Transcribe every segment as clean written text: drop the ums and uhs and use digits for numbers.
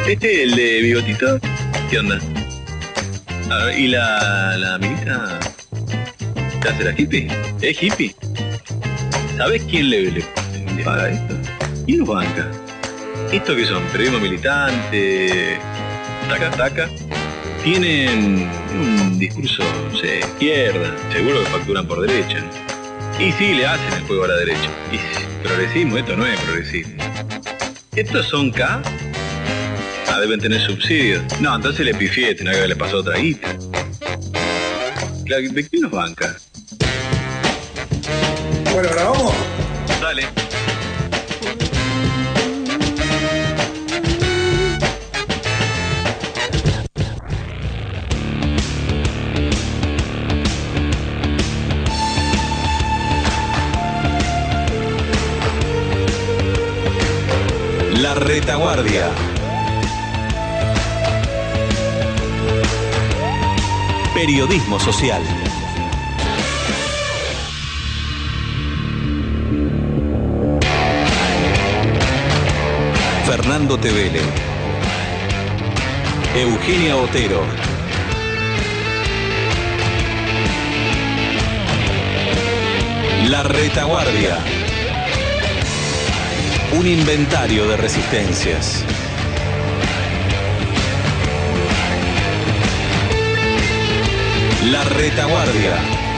El de bigotito, ¿qué onda? A ver, ¿y la minita? ¿Te hace la hippie? ¿Es hippie? ¿Sabés quién le paga esto? ¿Quién los banca? ¿Esto qué son? ¿Periodismo militante? ¿Taca? Tienen un discurso, no sé, izquierda. Seguro que facturan por derecha. Y sí, le hacen el juego a la derecha. Y progresismo, esto no es progresismo. ¿Estos son K? Ah, deben tener subsidios. No, entonces le pifié, tenía que haberle pasado otra guita. ¿De quién nos banca? Bueno, ¿ahora vamos? Dale. La Retaguardia. Periodismo social. Fernando Tevele, Eugenia Otero, La Retaguardia. Un inventario de resistencias. La Retaguardia.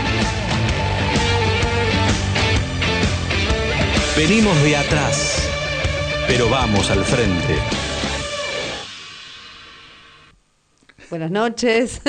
Venimos de atrás, pero vamos al frente. Buenas noches.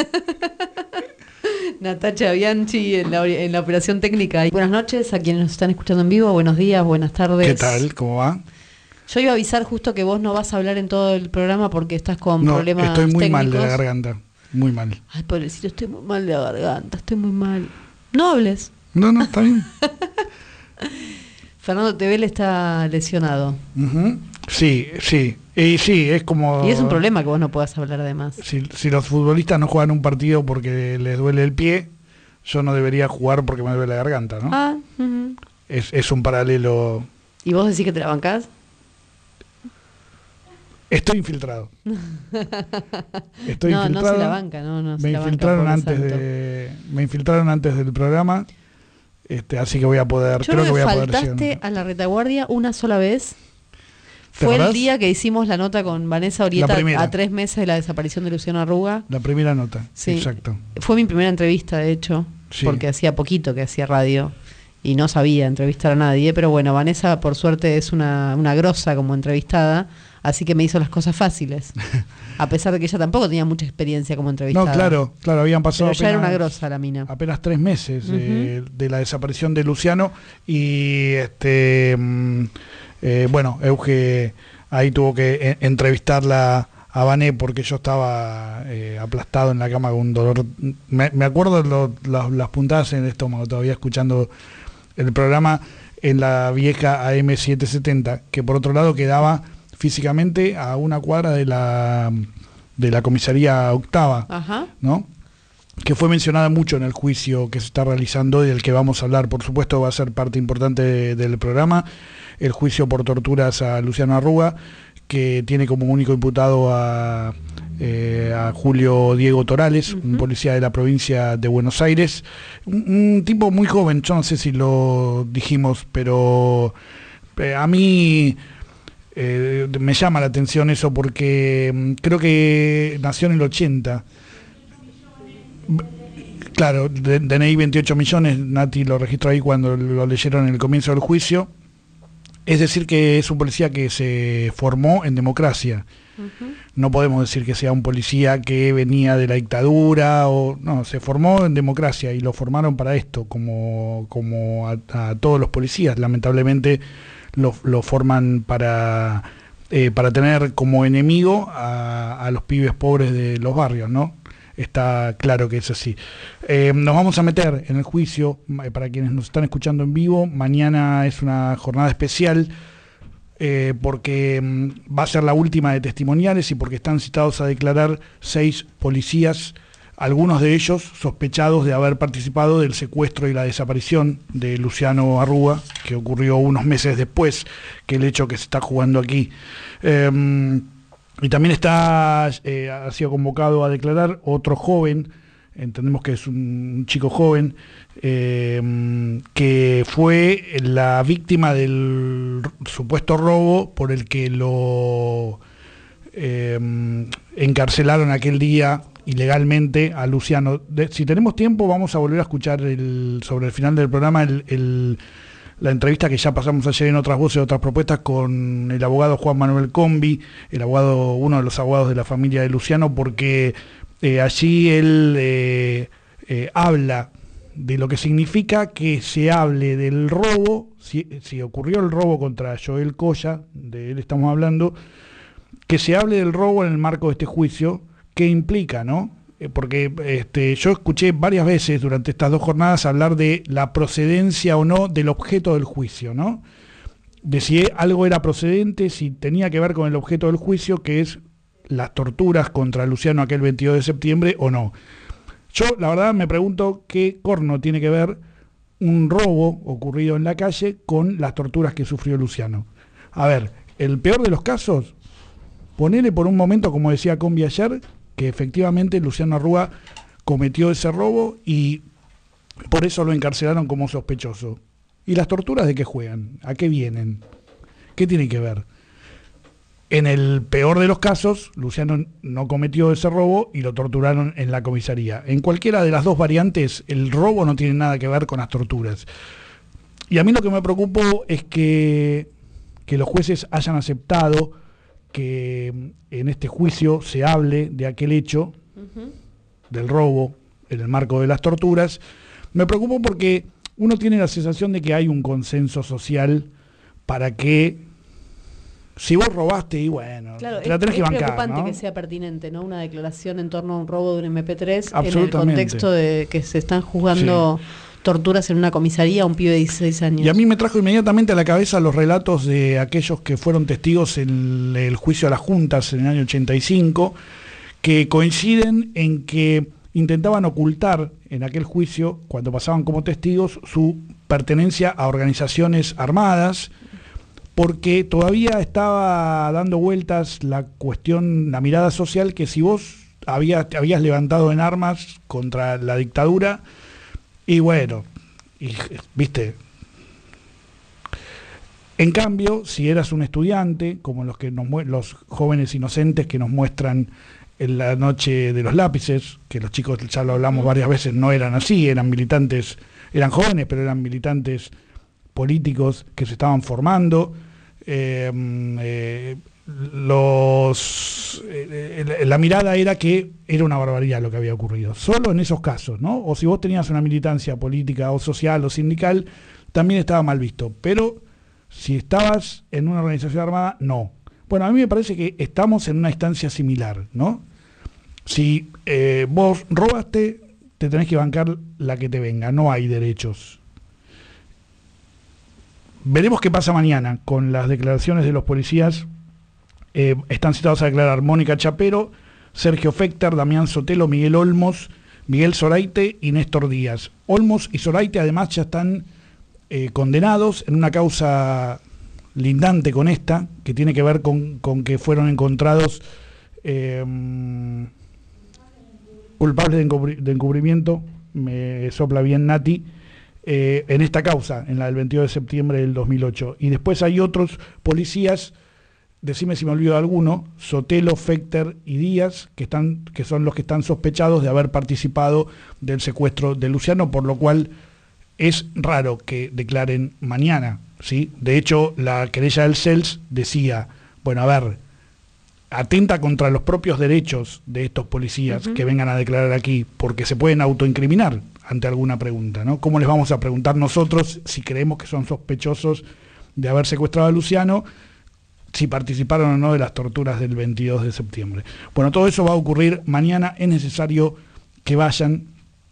Natacha Bianchi en la operación técnica. Buenas noches a quienes nos están escuchando en vivo. Buenos días, buenas tardes. ¿Qué tal? ¿Cómo va? Yo iba a avisar justo que vos no vas a hablar en todo el programa porque estás con problemas técnicos. Estoy muy mal de la garganta. Muy mal. Ay, pobrecito, estoy muy mal de la garganta. Estoy muy mal. No hables. No, está bien. Fernando Tevele está lesionado. Uh-huh. Sí. Y sí, es como... Y es un problema que vos no puedas hablar además. Si los futbolistas no juegan un partido porque les duele el pie, yo no debería jugar porque me duele la garganta, ¿no? Ah, uh-huh. Es un paralelo. ¿Y vos decís que te la bancás? Estoy infiltrado. No se la banca, no. Me infiltraron antes del programa, así que voy a poder. Yo creo que faltaste a La Retaguardia una sola vez. Fue el día que hicimos la nota con Vanessa Orieta a 3 meses de la desaparición de Luciano Arruga. La primera nota, sí. Exacto. Fue mi primera entrevista, de hecho, sí. Porque hacía poquito que hacía radio y no sabía entrevistar a nadie, pero bueno, Vanessa por suerte es una grosa como entrevistada, así que me hizo las cosas fáciles, a pesar de que ella tampoco tenía mucha experiencia como entrevistada. No, claro, habían pasado pero ya era una grosa la mina. Apenas 3 meses de la desaparición de Luciano y bueno, Euge ahí tuvo que entrevistarla a Vané porque yo estaba aplastado en la cama con un dolor. Me acuerdo las puntadas en el estómago todavía escuchando el programa en la vieja AM770, que por otro lado quedaba físicamente a una cuadra de la comisaría octava. Ajá. ¿No? Que fue mencionada mucho en el juicio que se está realizando y del que vamos a hablar. Por supuesto va a ser parte importante del programa, el juicio por torturas a Luciano Arruga, que tiene como único imputado a Julio Diego Torales, un policía de la provincia de Buenos Aires, un tipo muy joven, yo no sé si lo dijimos, pero a mí me llama la atención eso porque creo que nació en el 80. Claro, DNI 28 millones, Nati lo registró ahí cuando lo leyeron en el comienzo del juicio. Es decir, que es un policía que se formó en democracia. Uh-huh. No podemos decir que sea un policía que venía de la dictadura, no, se formó en democracia y lo formaron para esto, como a todos los policías. Lamentablemente lo forman para tener como enemigo a los pibes pobres de los barrios, ¿no? Está claro que es así. Nos vamos a meter en el juicio para quienes nos están escuchando en vivo. Mañana es una jornada especial porque va a ser la última de testimoniales y porque están citados a declarar 6 policías, algunos de ellos sospechados de haber participado del secuestro y la desaparición de Luciano Arruga, que ocurrió unos meses después que el hecho que se está jugando aquí. Y también ha sido convocado a declarar otro joven, entendemos que es un chico joven, que fue la víctima del supuesto robo por el que lo encarcelaron aquel día ilegalmente a Luciano. Si tenemos tiempo vamos a volver a escuchar sobre el final del programa la entrevista que ya pasamos ayer en Otras Voces, Otras Propuestas, con el abogado Juan Manuel Combi, uno de los abogados de la familia de Luciano, porque allí él habla de lo que significa que se hable del robo, si ocurrió el robo contra Joel Colla, de él estamos hablando, que se hable del robo en el marco de este juicio, ¿qué implica, no? Porque yo escuché varias veces durante estas 2 jornadas hablar de la procedencia o no del objeto del juicio, ¿no? De si algo era procedente, si tenía que ver con el objeto del juicio, que es las torturas contra Luciano aquel 22 de septiembre o no. Yo, la verdad, me pregunto qué corno tiene que ver un robo ocurrido en la calle con las torturas que sufrió Luciano. A ver, el peor de los casos, ponele por un momento, como decía Combi ayer, que efectivamente Luciano Arrúa cometió ese robo y por eso lo encarcelaron como sospechoso. ¿Y las torturas de qué juegan? ¿A qué vienen? ¿Qué tiene que ver? En el peor de los casos, Luciano no cometió ese robo y lo torturaron en la comisaría. En cualquiera de las 2 variantes, el robo no tiene nada que ver con las torturas. Y a mí lo que me preocupó es que los jueces hayan aceptado que en este juicio se hable de aquel hecho, del robo, en el marco de las torturas. Me preocupó porque uno tiene la sensación de que hay un consenso social para que, si vos robaste, y bueno, claro, te la tenés que bancar, es preocupante, ¿no?, que sea pertinente, ¿no?, una declaración en torno a un robo de un MP3 en el contexto de que se están juzgando torturas en una comisaría a un pibe de 16 años. Y a mí me trajo inmediatamente a la cabeza los relatos de aquellos que fueron testigos en el juicio a las juntas en el año 85, que coinciden en que intentaban ocultar en aquel juicio, cuando pasaban como testigos, su pertenencia a organizaciones armadas, porque todavía estaba dando vueltas la cuestión, la mirada social, que si vos te habías levantado en armas contra la dictadura, y bueno, viste. En cambio, si eras un estudiante, como los jóvenes inocentes que nos muestran en La Noche de los Lápices, que los chicos, ya lo hablamos varias veces, no eran así, eran militantes, eran jóvenes, pero eran militantes políticos que se estaban formando. La mirada era que era una barbaridad lo que había ocurrido, solo en esos casos, ¿no? O si vos tenías una militancia política o social o sindical, también estaba mal visto, pero si estabas en una organización armada, no. Bueno, a mí me parece que estamos en una instancia similar, ¿no? Si vos robaste, te tenés que bancar la que te venga, no hay derechos. Veremos qué pasa mañana con las declaraciones de los policías. Están citados a declarar Mónica Chapero, Sergio Fecter, Damián Sotelo, Miguel Olmos, Miguel Zoraite y Néstor Díaz. Olmos y Zoraite además ya están condenados en una causa lindante con esta, que tiene que ver con que fueron encontrados culpables de encubrimiento, me sopla bien Nati, en esta causa, en la del 22 de septiembre del 2008. Y después hay otros policías, decime si me olvido de alguno, Sotelo, Fecter y Díaz, que son los que están sospechados de haber participado del secuestro de Luciano, por lo cual es raro que declaren mañana, ¿sí? De hecho, la querella del CELS decía, bueno, a ver, atenta contra los propios derechos de estos policías que vengan a declarar aquí, porque se pueden autoincriminar ante alguna pregunta, ¿no? ¿Cómo les vamos a preguntar nosotros si creemos que son sospechosos de haber secuestrado a Luciano, si participaron o no de las torturas del 22 de septiembre? Bueno, todo eso va a ocurrir mañana, es necesario que vayan.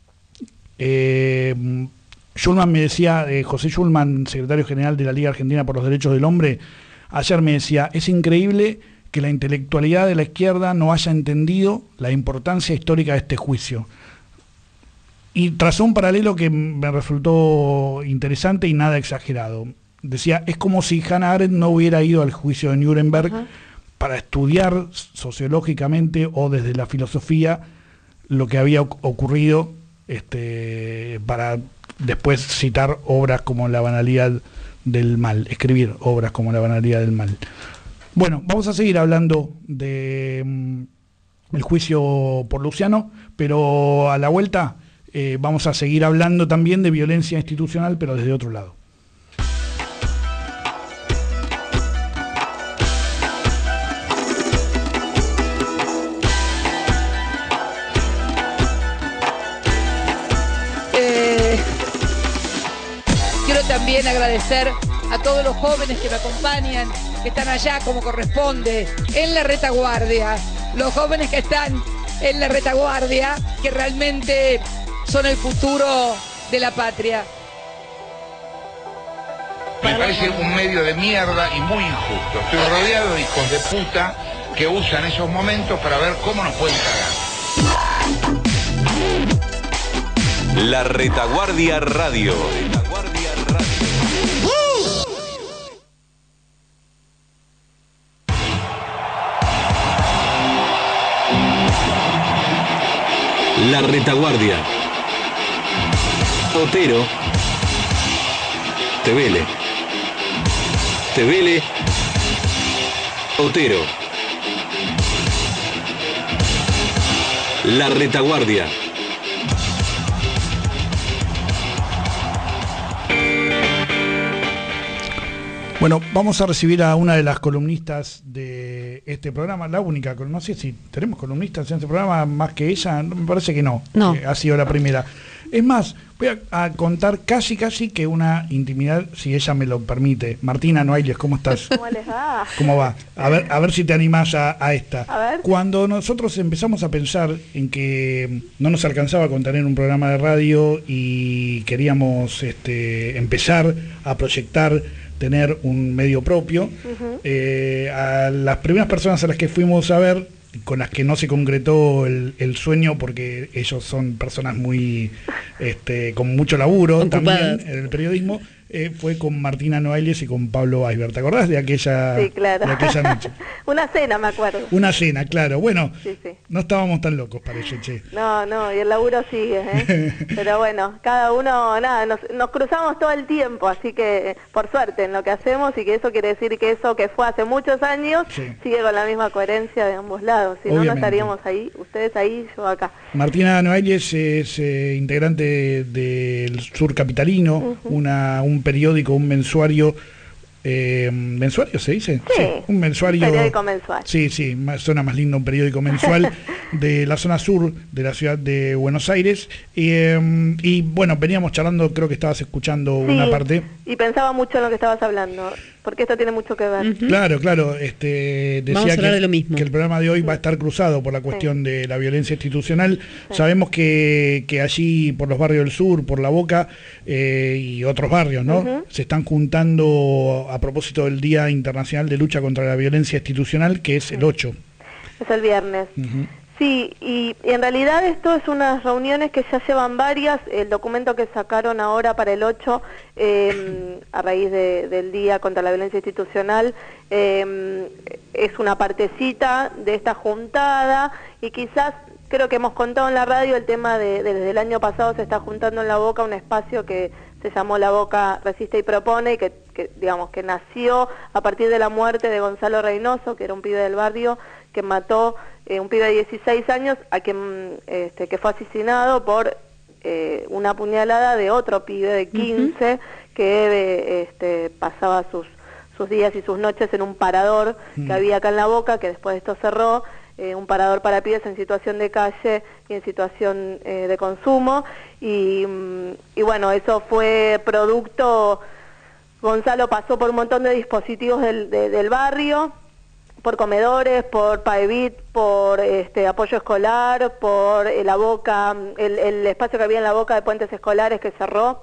Schulman me decía, José Schulman, secretario general de la Liga Argentina por los Derechos del Hombre, ayer me decía, es increíble que la intelectualidad de la izquierda no haya entendido la importancia histórica de este juicio. Y trazó un paralelo que me resultó interesante y nada exagerado. Decía, es como si Hannah Arendt no hubiera ido al juicio de Nuremberg, para estudiar sociológicamente o desde la filosofía lo que había ocurrido, para después citar obras como La banalidad del mal, escribir obras como La banalidad del mal. Bueno, vamos a seguir hablando de el juicio por Luciano, pero a la vuelta vamos a seguir hablando también de violencia institucional, pero desde otro lado. Quiero también agradecer a todos los jóvenes que me acompañan, que están allá como corresponde, en la retaguardia. Los jóvenes que están en la retaguardia, que realmente son el futuro de la patria. Me parece un medio de mierda y muy injusto. Estoy rodeado de hijos de puta que usan esos momentos para ver cómo nos pueden cagar. La Retaguardia Radio. La Retaguardia. Otero. Tevele. Tevele. Otero. La Retaguardia. Bueno, vamos a recibir a una de las columnistas de este programa, la única, no sé si tenemos columnistas en este programa más que ella, me parece que no. Ha sido la primera. Es más, voy a contar casi que una intimidad, si ella me lo permite. Martina Noailles, ¿cómo estás? ¿Cómo les va? ¿Cómo va? A ver si te animás a esta. A ver. Cuando nosotros empezamos a pensar en que no nos alcanzaba con tener un programa de radio y queríamos empezar a proyectar, tener un medio propio, a las primeras personas a las que fuimos a ver, con las que no se concretó el sueño, porque ellos son personas muy con mucho laburo ocupadas también en el periodismo, fue con Martina Noailles y con Pablo Aisberg. ¿Te acordás de aquella, sí, claro, de aquella noche? Una cena, me acuerdo. Una cena, claro. Bueno, sí. No estábamos tan locos, parece, che. No, y el laburo sigue, ¿eh? Pero bueno, cada uno, nada, nos cruzamos todo el tiempo, así que por suerte en lo que hacemos, y que eso quiere decir que eso que fue hace muchos años, sigue con la misma coherencia de ambos lados. Si no, no estaríamos ahí, ustedes ahí, yo acá. Martina Noailles es integrante del Sur Capitalino, un periódico, un mensuario. ¿Mensuario se dice? Sí, un mensuario. Un periódico mensual. Sí, suena más lindo un periódico mensual de la zona sur de la ciudad de Buenos Aires. Y bueno, veníamos charlando, creo que estabas escuchando una parte. Y pensaba mucho en lo que estabas hablando, porque esto tiene mucho que ver. Claro, decía que el programa de hoy va a estar cruzado por la cuestión de la violencia institucional. Sabemos que allí por los barrios del sur, por La Boca y otros barrios, ¿no? Se están juntando a propósito del Día Internacional de Lucha contra la Violencia Institucional, que es el 8. Es el viernes. Sí, y en realidad esto es unas reuniones que ya llevan varias. El documento que sacaron ahora para el 8, a raíz del Día contra la Violencia Institucional, es una partecita de esta juntada, y quizás, creo que hemos contado en la radio, el tema desde el año pasado se está juntando en La Boca un espacio que se llamó La Boca Resiste y Propone, y que digamos que nació a partir de la muerte de Gonzalo Reynoso, que era un pibe del barrio que mató, un pibe de 16 años, a quien que fue asesinado por una puñalada de otro pibe de 15 que pasaba sus días y sus noches en un parador que había acá en La Boca, que después de esto cerró, un parador para pibes en situación de calle y en situación de consumo, y bueno, eso fue producto. Gonzalo pasó por un montón de dispositivos del barrio, por comedores, por Paevit, por apoyo escolar, por La Boca, el espacio que había en La Boca de puentes escolares que cerró.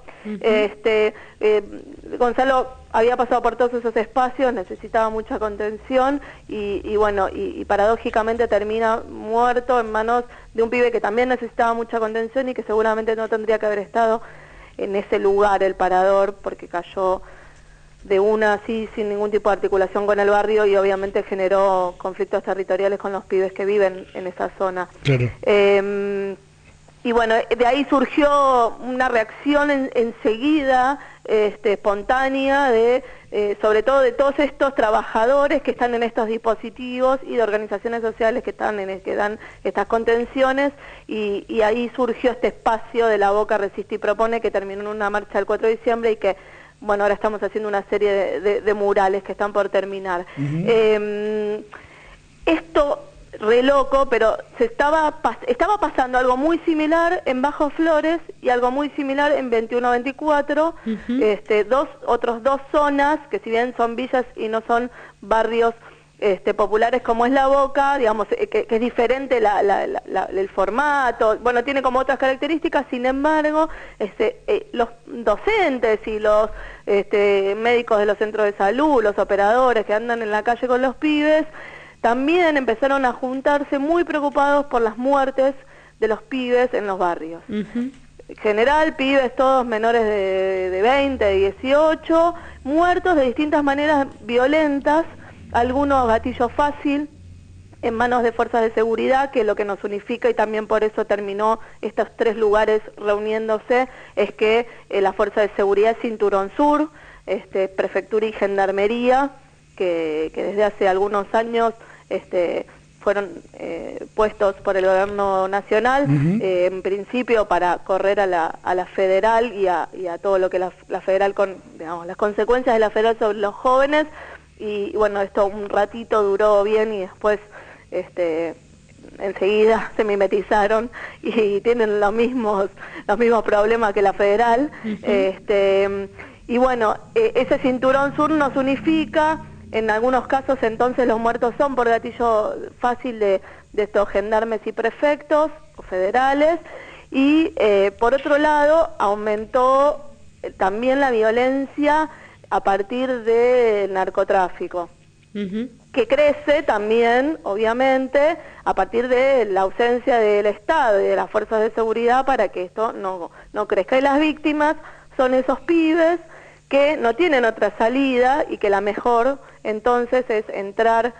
Gonzalo había pasado por todos esos espacios, necesitaba mucha contención, y bueno, y paradójicamente termina muerto en manos de un pibe que también necesitaba mucha contención y que seguramente no tendría que haber estado en ese lugar, el parador, porque cayó de una así sin ningún tipo de articulación con el barrio y obviamente generó conflictos territoriales con los pibes que viven en esa zona. Claro. Y bueno, de ahí surgió una reacción enseguida, espontánea, sobre todo de todos estos trabajadores que están en estos dispositivos y de organizaciones sociales que dan estas contenciones, y ahí surgió este espacio de La Boca Resiste y Propone, que terminó en una marcha el 4 de diciembre y que, bueno, ahora estamos haciendo una serie de murales que están por terminar. Esto re loco, pero estaba pasando algo muy similar en Bajo Flores y algo muy similar en 21-24, otros dos zonas que si bien son villas y no son barrios populares como es La Boca, digamos, que es diferente el formato, bueno, tiene como otras características, sin embargo, los docentes y los médicos de los centros de salud, los operadores que andan en la calle con los pibes, también empezaron a juntarse muy preocupados por las muertes de los pibes en los barrios. En general, pibes todos menores de 20, de 18, muertos de distintas maneras violentas, algunos gatillo fácil, en manos de fuerzas de seguridad, que lo que nos unifica, y también por eso terminó estos tres lugares reuniéndose, es que la fuerza de seguridad es Cinturón Sur, Prefectura y Gendarmería, que desde hace algunos años fueron puestos por el gobierno nacional, en principio para correr a la federal y a todo lo que la federal, digamos, las consecuencias de la federal sobre los jóvenes, y bueno, esto un ratito duró bien y después enseguida se mimetizaron y tienen los mismos problemas que la federal. Y bueno, ese Cinturón Sur nos unifica. En algunos casos entonces los muertos son por gatillo fácil de estos gendarmes y prefectos o federales, y por otro lado aumentó también la violencia a partir del narcotráfico, que crece también, obviamente, a partir de la ausencia del Estado y de las fuerzas de seguridad para que esto no crezca. Y las víctimas son esos pibes que no tienen otra salida y que la mejor entonces es entrar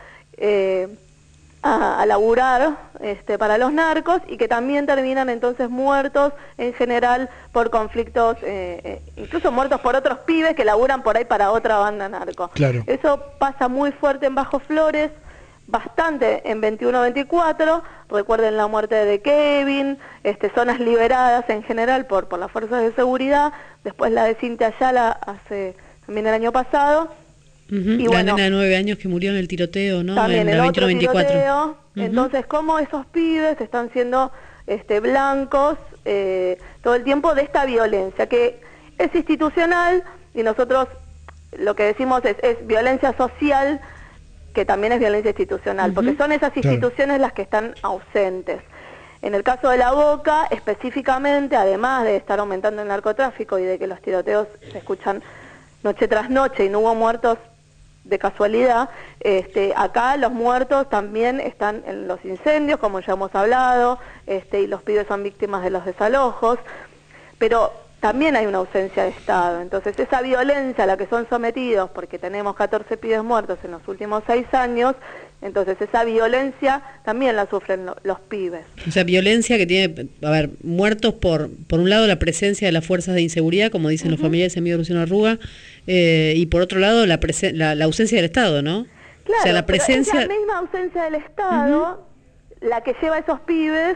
a laburar para los narcos, y que también terminan entonces muertos en general por conflictos, incluso muertos por otros pibes que laburan por ahí para otra banda narco. Claro. Eso pasa muy fuerte en Bajo Flores, bastante en 21-24, recuerden la muerte de Kevin, zonas liberadas en general por las fuerzas de seguridad, después la de Cintia Ayala también el año pasado. Y la nena de 9 años que murió en el tiroteo, ¿no? También en el otro tiroteo. Entonces, cómo esos pibes están siendo blancos todo el tiempo de esta violencia, que es institucional, y nosotros lo que decimos es violencia social, que también es violencia institucional, porque son esas instituciones las que están ausentes. En el caso de La Boca, específicamente, además de estar aumentando el narcotráfico y de que los tiroteos se escuchan noche tras noche y no hubo muertos de casualidad, acá los muertos también están en los incendios, como ya hemos hablado, y los pibes son víctimas de los desalojos, pero también hay una ausencia de Estado. Entonces esa violencia a la que son sometidos, porque tenemos 14 pibes muertos en los últimos 6 años, entonces esa violencia también la sufren los pibes. O sea, violencia que tiene, muertos por un lado la presencia de las fuerzas de inseguridad, como dicen los familiares de amigo Luciano Arruga, y por otro lado la ausencia del Estado, ¿no? Claro, o sea, la presencia... es la misma ausencia del Estado la que lleva a esos pibes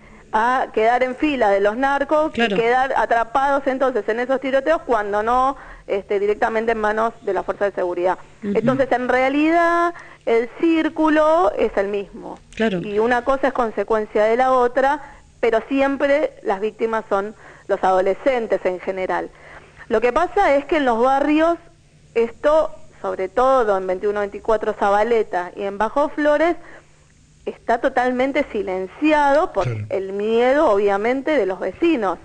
a quedar en fila de los narcos, y quedar atrapados entonces en esos tiroteos cuando no directamente en manos de la fuerza de seguridad. Entonces, en realidad, el círculo es el mismo. Y una cosa es consecuencia de la otra, pero siempre las víctimas son los adolescentes en general. Lo que pasa es que en los barrios, esto, sobre todo en 21-24 Zabaleta y en Bajo Flores, está totalmente silenciado por el miedo, obviamente, de los vecinos.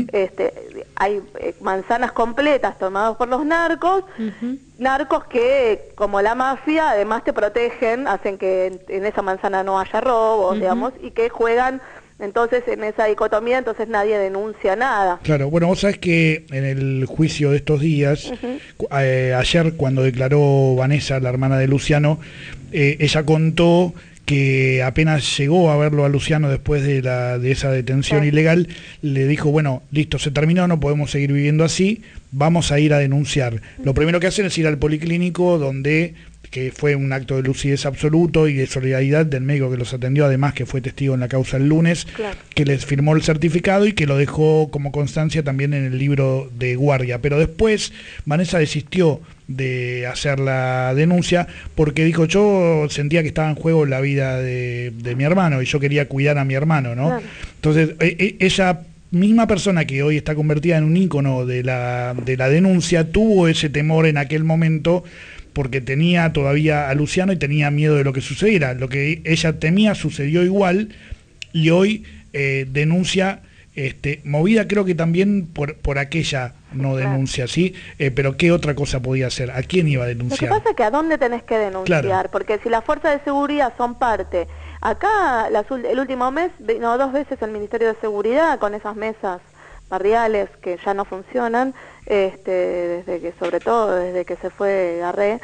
Hay manzanas completas tomadas por los narcos, narcos que, como la mafia, además te protegen, hacen que en esa manzana no haya robos, digamos, y que juegan Entonces, en esa dicotomía, entonces nadie denuncia nada. Claro, bueno, vos sabés que en el juicio de estos días, ayer cuando declaró Vanessa, la hermana de Luciano, ella contó que apenas llegó a verlo a Luciano después de esa detención ilegal, le dijo, bueno, listo, se terminó, no podemos seguir viviendo así, vamos a ir a denunciar. Lo primero que hacen es ir al policlínico, donde, que fue un acto de lucidez absoluto y de solidaridad del médico que los atendió, además que fue testigo en la causa el lunes, que les firmó el certificado y que lo dejó como constancia también en el libro de guardia. Pero después Vanessa desistió de hacer la denuncia porque dijo, yo sentía que estaba en juego la vida de mi hermano y yo quería cuidar a mi hermano, ¿no? Claro. Entonces, ella misma persona que hoy está convertida en un ícono de la denuncia, tuvo ese temor en aquel momento porque tenía todavía a Luciano y tenía miedo de lo que sucediera. Lo que ella temía sucedió igual y hoy denuncia, movida creo que también por aquella no denuncia, ¿sí? Pero ¿qué otra cosa podía hacer? ¿A quién iba a denunciar? Lo que pasa es que ¿a dónde tenés que denunciar? Claro. Porque si las fuerzas de seguridad son parte... Acá el último mes vino 2 veces el Ministerio de Seguridad con esas mesas barriales que ya no funcionan, desde que, sobre todo desde que se fue Garré,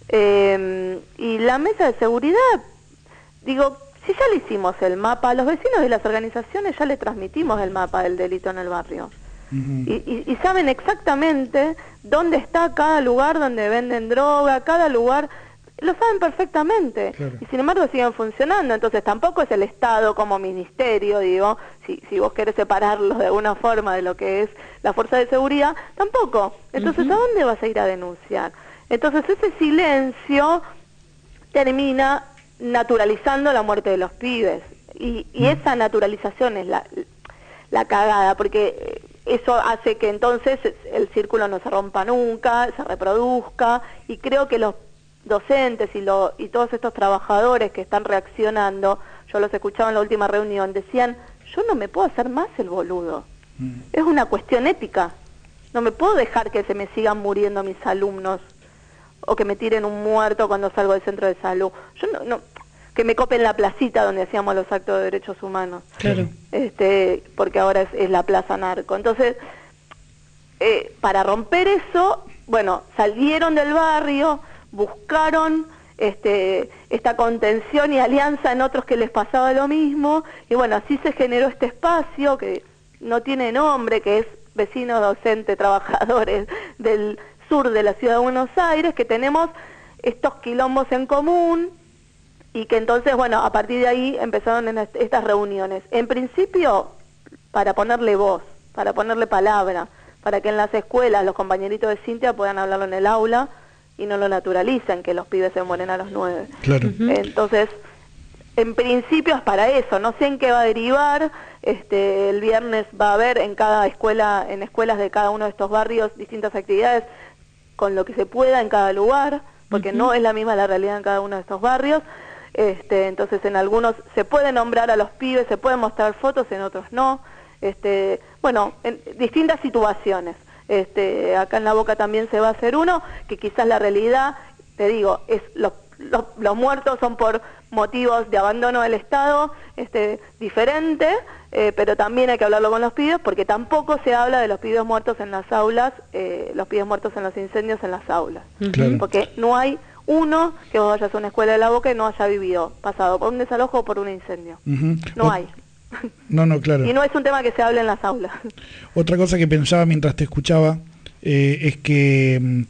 y la mesa de seguridad, digo, si ya le hicimos el mapa, a los vecinos de las organizaciones ya le transmitimos el mapa del delito en el barrio. Y saben exactamente dónde está cada lugar donde venden droga, cada lugar, lo saben perfectamente. Claro. Y sin embargo siguen funcionando. Entonces tampoco es el Estado como ministerio, digo, si vos querés separarlos de alguna forma de lo que es la fuerza de seguridad, tampoco. Entonces, ¿a dónde vas a ir a denunciar? Entonces ese silencio termina naturalizando la muerte de los pibes. Y esa naturalización es la cagada, porque eso hace que entonces el círculo no se rompa nunca, se reproduzca, y creo que los docentes y todos estos trabajadores que están reaccionando, yo los escuchaba en la última reunión, decían, yo no me puedo hacer más el boludo. Es una cuestión ética. No me puedo dejar que se me sigan muriendo mis alumnos o que me tiren un muerto cuando salgo del centro de salud. Yo no que me copen la placita donde hacíamos los actos de derechos humanos. Claro. Porque ahora es la Plaza Narco. Entonces, para romper eso, bueno, salieron del barrio, buscaron esta contención y alianza en otros que les pasaba lo mismo, y bueno, así se generó este espacio que no tiene nombre, que es Vecinos Docentes Trabajadores del Sur de la Ciudad de Buenos Aires, que tenemos estos quilombos en común, y que entonces, bueno, a partir de ahí empezaron estas reuniones. En principio, para ponerle voz, para ponerle palabra, para que en las escuelas los compañeritos de Cintia puedan hablarlo en el aula, y no lo naturalicen, que los pibes se mueren a los 9. Claro. Entonces, en principio es para eso, no sé en qué va a derivar, el viernes va a haber en cada escuela, en escuelas de cada uno de estos barrios, distintas actividades, con lo que se pueda en cada lugar, porque no es la misma la realidad en cada uno de estos barrios, entonces en algunos se puede nombrar a los pibes, se pueden mostrar fotos, en otros no, bueno, en distintas situaciones. Acá en La Boca también se va a hacer uno, que quizás la realidad, te digo, es los muertos son por motivos de abandono del Estado, diferente, pero también hay que hablarlo con los pibes, porque tampoco se habla de los pibes muertos en las aulas, los pibes muertos en los incendios en las aulas, porque no hay uno que vos vayas a una escuela de La Boca y no haya pasado por un desalojo o por un incendio, no hay. No, claro. Y no es un tema que se hable en las aulas. Otra cosa que pensaba mientras te escuchaba es que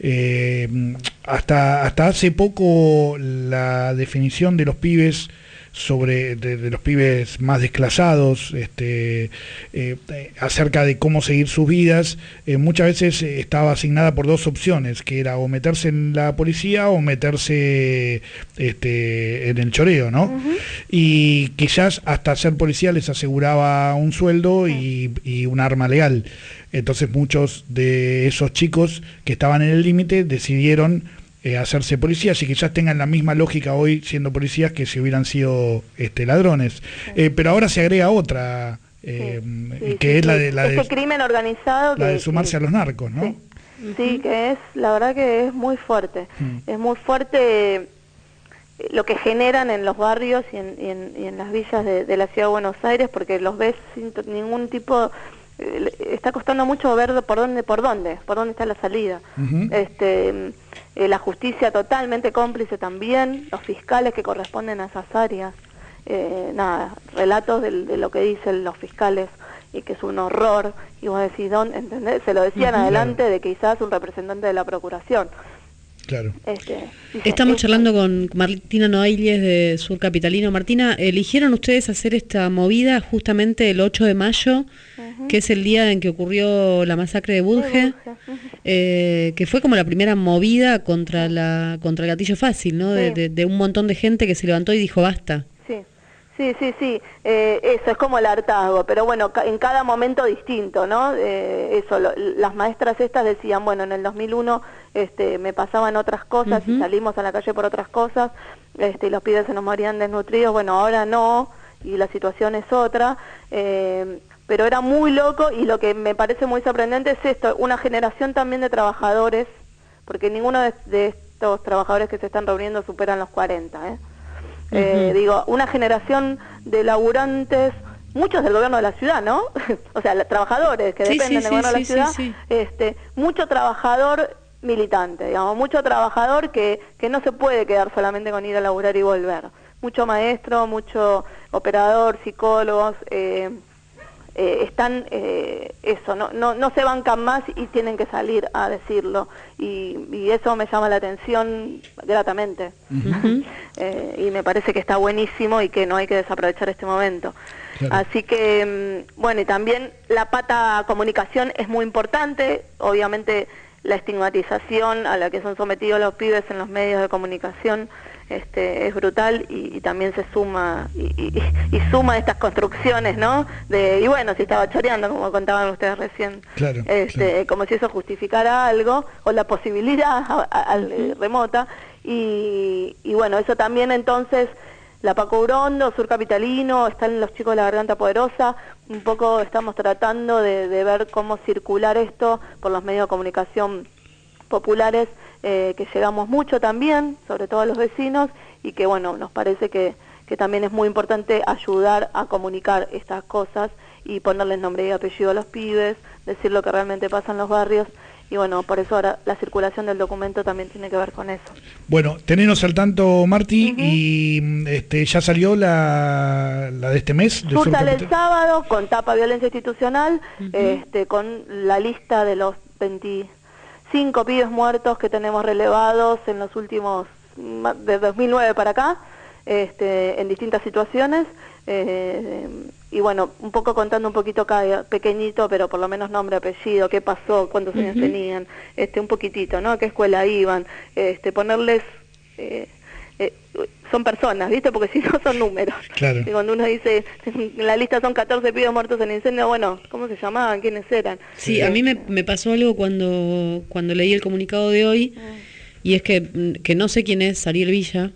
hasta hace poco la definición de los pibes de los pibes más desclasados, acerca de cómo seguir sus vidas, muchas veces estaba asignada por 2 opciones, que era o meterse en la policía o meterse en el choreo, ¿no? Y quizás hasta ser policía les aseguraba un sueldo y un arma legal. Entonces muchos de esos chicos que estaban en el límite decidieron hacerse policías, y quizás tengan la misma lógica hoy siendo policías que si hubieran sido ladrones. Pero ahora se agrega otra, que es la de crimen organizado, la de sumarse a los narcos, ¿no? Sí, que es, la verdad que es muy fuerte. Es muy fuerte lo que generan en los barrios y en las villas de la ciudad de Buenos Aires, porque los ves sin ningún tipo, está costando mucho ver por dónde está la salida. La justicia totalmente cómplice también, los fiscales que corresponden a esas áreas, relatos de lo que dicen los fiscales, y que es un horror, y vos decís, ¿dónde? ¿Entendés? Se lo decían adelante de quizás un representante de la Procuración. Claro. Estamos charlando con Martina Noailles de Sur Capitalino. Martina, ¿eligieron ustedes hacer esta movida justamente el 8 de mayo, que es el día en que ocurrió la masacre de Budge, que fue como la primera movida contra el gatillo fácil, ¿no? Sí. De un montón de gente que se levantó y dijo basta? Sí. Eso es como el hartazgo, pero bueno, en cada momento distinto, ¿no? Las maestras estas decían, bueno, en el 2001 me pasaban otras cosas y salimos a la calle por otras cosas, y los pibes se nos morían desnutridos, bueno, ahora no, y la situación es otra, pero era muy loco, y lo que me parece muy sorprendente es esto, una generación también de trabajadores, porque ninguno de estos trabajadores que se están reuniendo superan los 40, digo, una generación de laburantes, muchos del gobierno de la ciudad, ¿no? O sea, trabajadores que dependen del gobierno de la ciudad, mucho trabajador militante, digamos, mucho trabajador que no se puede quedar solamente con ir a laburar y volver, mucho maestro, mucho operador, psicólogos, están, no se bancan más y tienen que salir a decirlo, y eso me llama la atención gratamente, y me parece que está buenísimo y que no hay que desaprovechar este momento. Claro. Así que, bueno, y también la pata comunicación es muy importante, obviamente la estigmatización a la que son sometidos los pibes en los medios de comunicación es brutal, y también se suma y suma estas construcciones, ¿no? Y bueno, si estaba choreando, como contaban ustedes recién, claro. Como si eso justificara algo, o la posibilidad remota, y bueno, eso también entonces, la Paco Urondo, Sur Capitalino, están los chicos de la Garganta Poderosa, un poco estamos tratando de ver cómo circular esto por los medios de comunicación populares, que llegamos mucho también, sobre todo a los vecinos, y que bueno, nos parece que también es muy importante ayudar a comunicar estas cosas y ponerles nombre y apellido a los pibes, decir lo que realmente pasa en los barrios, y bueno, por eso ahora la circulación del documento también tiene que ver con eso. Bueno, tenenos al tanto, Marti, y ya salió la de este mes. Sur sale el sábado, con tapa violencia institucional, con la lista de los 25 pibes muertos que tenemos relevados en los últimos, de 2009 para acá, en distintas situaciones, y bueno, un poco contando un poquito cada pequeñito, pero por lo menos nombre, apellido, qué pasó, cuántos años tenían, un poquitito, ¿no? A qué escuela iban, ponerles, son personas, ¿viste? Porque si no son números. Claro. Y cuando uno dice, en la lista son 14 pibes muertos en incendio, bueno, ¿cómo se llamaban? ¿Quiénes eran? Sí, a mí me pasó algo cuando leí el comunicado de hoy, y es que no sé quién es Ariel Villa,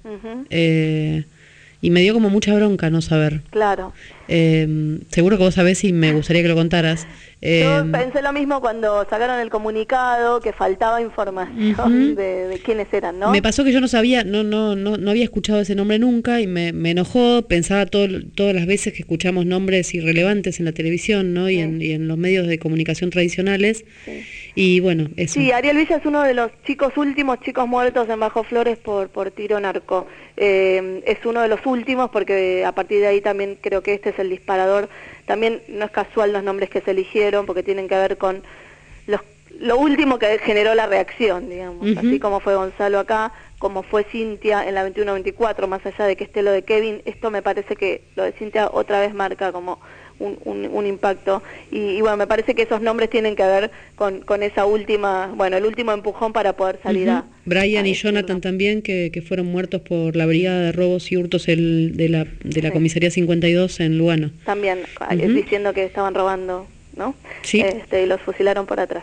y me dio como mucha bronca no saber. Claro. Seguro que vos sabés y me gustaría que lo contaras. Yo pensé lo mismo cuando sacaron el comunicado, que faltaba información de quiénes eran, ¿no? Me pasó que yo no sabía, no había escuchado ese nombre nunca, y me enojó, pensaba todas las veces que escuchamos nombres irrelevantes en la televisión, ¿no? Y en los medios de comunicación tradicionales. Sí. Y bueno, eso. Sí, Ariel Villa es uno de los últimos chicos muertos en Bajo Flores por tiro narco. Es uno de los últimos, porque a partir de ahí también creo que este es el disparador. También no es casual los nombres que se eligieron, porque tienen que ver con lo último que generó la reacción, digamos. Así como fue Gonzalo acá, como fue Cintia en la 21-24, más allá de que esté lo de Kevin, esto me parece que lo de Cintia otra vez marca como un impacto, y bueno, me parece que esos nombres tienen que ver con esa última, bueno, el último empujón para poder salir Brian y Jonathan también, que fueron muertos por la Brigada de Robos y Hurtos de la Comisaría 52 en Lugano. También, diciendo que estaban robando, ¿no? Sí. Y los fusilaron por atrás.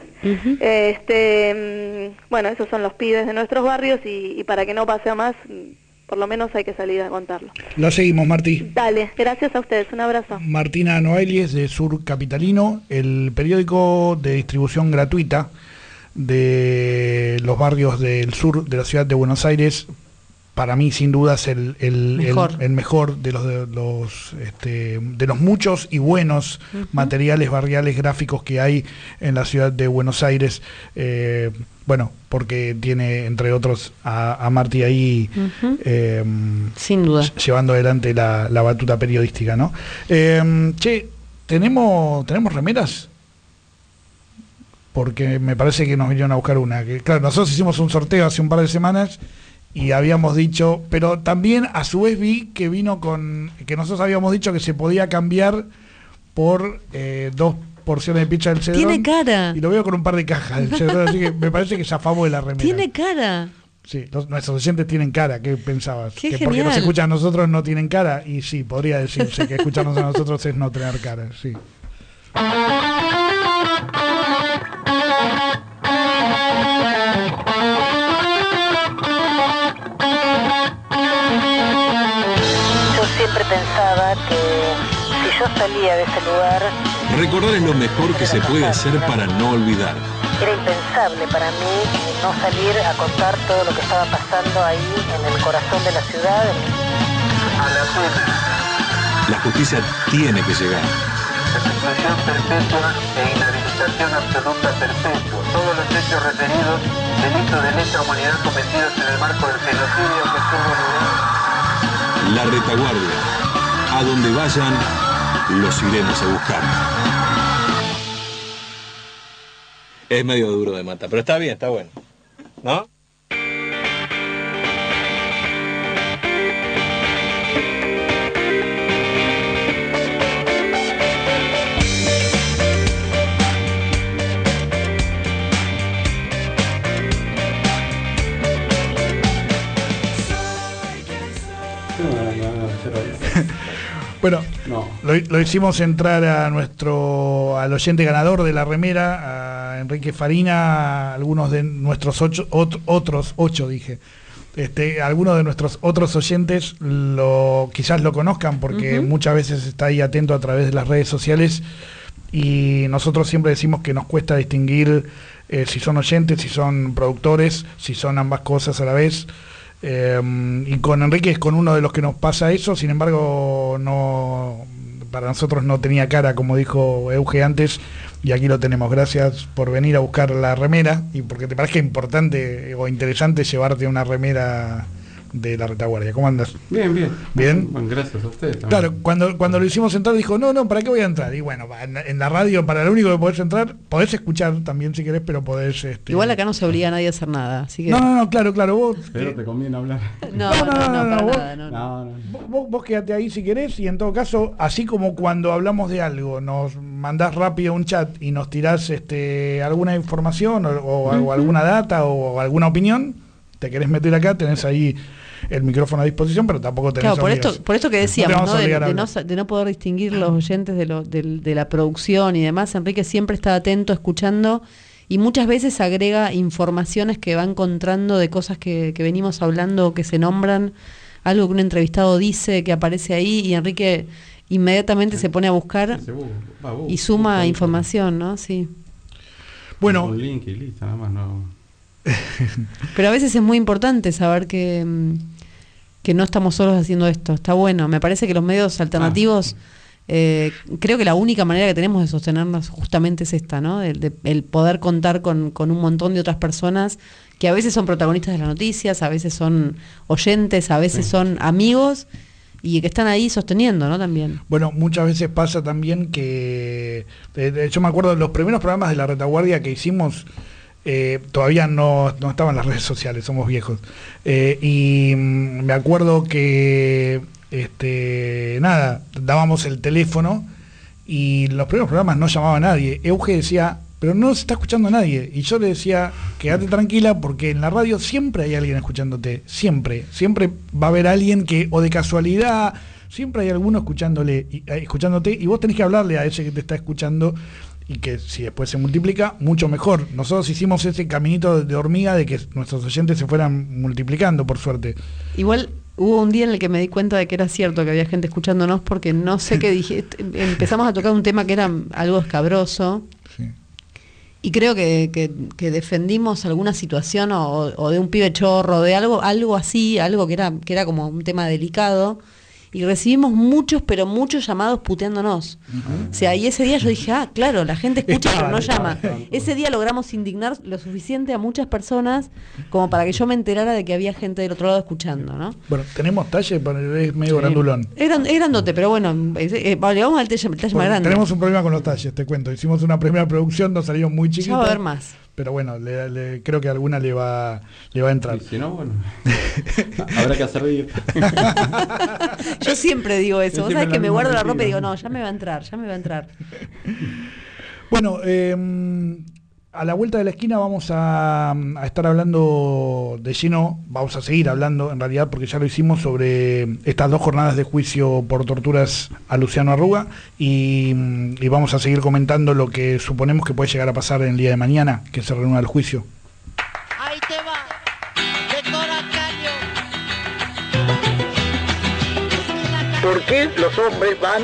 Bueno, esos son los pibes de nuestros barrios, y para que no pase a más, por lo menos hay que salir a contarlo. Lo seguimos, Martí. Dale, gracias a ustedes, un abrazo. Martina Noailles, de Sur Capitalino, el periódico de distribución gratuita de los barrios del sur de la ciudad de Buenos Aires, para mí sin duda es el mejor de los muchos y buenos materiales barriales gráficos que hay en la ciudad de Buenos Aires. Bueno, porque tiene entre otros a Martí ahí sin duda llevando adelante la batuta periodística, ¿no? ¿tenemos remeras? Porque me parece que nos vinieron a buscar una. Que, claro, nosotros hicimos un sorteo hace un par de semanas y habíamos dicho, pero también a su vez vi que vino que nosotros habíamos dicho que se podía cambiar por 2 porciones de pizza del Cedrón. Tiene cara. Y lo veo con un par de cajas del Cedrón, así que me parece que zafamos de la remera. Tiene cara. Sí, nuestros oyentes tienen cara. ¿Qué pensabas? Qué que genial. porque nos escuchan a nosotros no tienen cara. Y sí, podría decirse que escucharnos a nosotros es no tener cara, sí. Yo siempre pensaba que si yo salía de ese lugar... Recordar es lo mejor que se puede hacer para no olvidar. Era impensable para mí no salir a contar todo lo que estaba pasando ahí en el corazón de la ciudad. La justicia tiene que llegar. Exclusión perpetua e inhabilitación absoluta perpetua. Todos los hechos referidos, delitos de lesa humanidad cometidos en el marco del genocidio que tuvo lugar. La retaguardia. A donde vayan, los iremos a buscar. Es medio duro de matar, pero está bien, está bueno. ¿No? Bueno, lo hicimos entrar al oyente ganador de la remera, a Enrique Farina, algunos de nuestros otros ocho, algunos de nuestros otros oyentes quizás lo conozcan porque muchas veces está ahí atento a través de las redes sociales y nosotros siempre decimos que nos cuesta distinguir si son oyentes, si son productores, si son ambas cosas a la vez. Y con Enrique es con uno de los que nos pasa eso, sin embargo para nosotros no tenía cara, como dijo Euge antes, y aquí lo tenemos. Gracias por venir a buscar la remera y porque te parezca importante o interesante llevarte una remera de la retaguardia. ¿Cómo andas? Bien. ¿Bien? Bueno, gracias a ustedes también. Claro, cuando lo hicimos entrar dijo, no, ¿para qué voy a entrar? Y bueno, en la radio, para lo único que podés entrar, podés escuchar también si querés, pero podés... Igual acá no se obliga a nadie a hacer nada, así que... No, claro, vos... Pero te conviene hablar. Vos quédate ahí si querés, y en todo caso, así como cuando hablamos de algo, nos mandás rápido un chat y nos tirás alguna información o alguna data o alguna opinión, te querés meter acá, tenés ahí el micrófono a disposición, pero tampoco tenés por esto que decíamos, de no poder distinguir los oyentes de la producción y demás. Enrique siempre está atento, escuchando, y muchas veces agrega informaciones que va encontrando de cosas que venimos hablando, que se nombran, algo que un entrevistado dice, que aparece ahí, y Enrique inmediatamente se pone a buscar y suma información, ¿no? Sí. Bueno, un link y listo, nada más no. Pero a veces es muy importante saber que no estamos solos haciendo esto. Está bueno. Me parece que los medios alternativos, creo que la única manera que tenemos de sostenernos justamente es esta, ¿no? El poder contar con un montón de otras personas que a veces son protagonistas de las noticias, a veces son oyentes, a veces son amigos y que están ahí sosteniendo, ¿no? También. Bueno, muchas veces pasa también que yo me acuerdo de los primeros programas de la retaguardia que hicimos. Todavía no estaban las redes sociales, somos viejos, y me acuerdo que dábamos el teléfono y los primeros programas no llamaba a nadie. Euge decía, pero no se está escuchando a nadie, y yo le decía, quédate tranquila porque en la radio siempre hay alguien escuchándote, siempre va a haber alguien que, o de casualidad, siempre hay alguno escuchándote, y vos tenés que hablarle a ese que te está escuchando, y que si después se multiplica, mucho mejor. Nosotros hicimos ese caminito de hormiga de que nuestros oyentes se fueran multiplicando, por suerte. Igual hubo un día en el que me di cuenta de que era cierto que había gente escuchándonos, porque no sé qué dije. Empezamos a tocar un tema que era algo escabroso. Sí. Y creo que defendimos alguna situación o de un pibe chorro, de algo así, algo que era como un tema delicado, y recibimos muchos llamados puteándonos. O sea, y ese día yo dije, claro, la gente escucha pero no llama. Ese día logramos indignar lo suficiente a muchas personas como para que yo me enterara de que había gente del otro lado escuchando, ¿no? Bueno, tenemos talle, es medio grandulón. Es grandote, pero bueno, vamos al talle más grande. Tenemos un problema con los talles, te cuento. Hicimos una primera producción, nos salieron muy chiquitos. Ya va a haber más. Pero bueno, creo que alguna le va a entrar. Y si no, bueno, habrá que hacer reír. Yo siempre digo eso. Vos sabés que me guardo la ropa y digo, no, ya me va a entrar. Bueno, a la vuelta de la esquina vamos a estar hablando de lleno, vamos a seguir hablando en realidad porque ya lo hicimos sobre estas 2 jornadas de juicio por torturas a Luciano Arruga y vamos a seguir comentando lo que suponemos que puede llegar a pasar en el día de mañana, que se reúna el juicio. Ahí te va, de Coracaño. ¿Por qué los hombres van